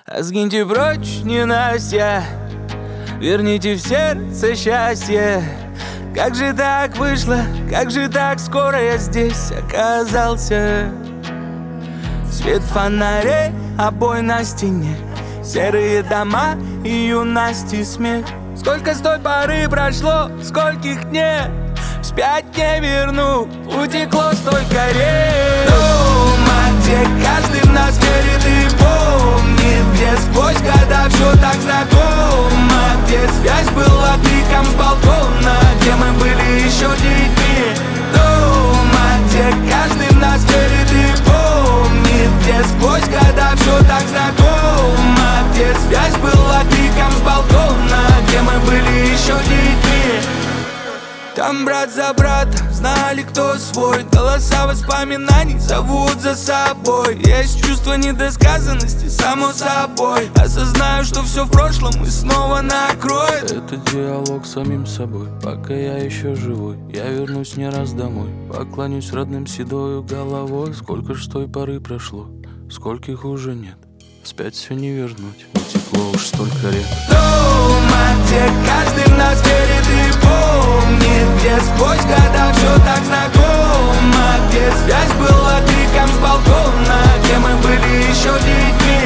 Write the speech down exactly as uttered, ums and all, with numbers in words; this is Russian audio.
А сгиньте прочь ненастья, верните в сердце счастье. Как же так вышло, как же так скоро я здесь оказался? Свет фонарей, обои на стене, серые дома и юности смех. Сколько с той поры прошло, скольких нет, вспять не верну, утекло столько рек. Дома, где каждый в нас верит и помнит, где сквозь года все так знакомо, где связь была криком с балкона, где мы были еще детьми. Дома, где каждый в нас верит и помнит, где сквозь года все так знакомо, где связь была криком с балкона, где мы были еще детьми. Там брат за брата, знали, кто свой. Голоса воспоминаний зовут за собой. Есть чувство недосказанности, само собой. Осознаю, что все в прошлом и снова накроет. Это диалог с самим собой. Пока я еще живой, я вернусь не раз домой. Поклонюсь родным седою головой. Сколько ж с той поры прошло, скольких уже нет, вспять все не вернуть, утекло уж столько рек. Дома, где каждый в нас верит и помнит, где сквозь года все так знакомо, где связь была криком с балкона, где мы были еще детьми.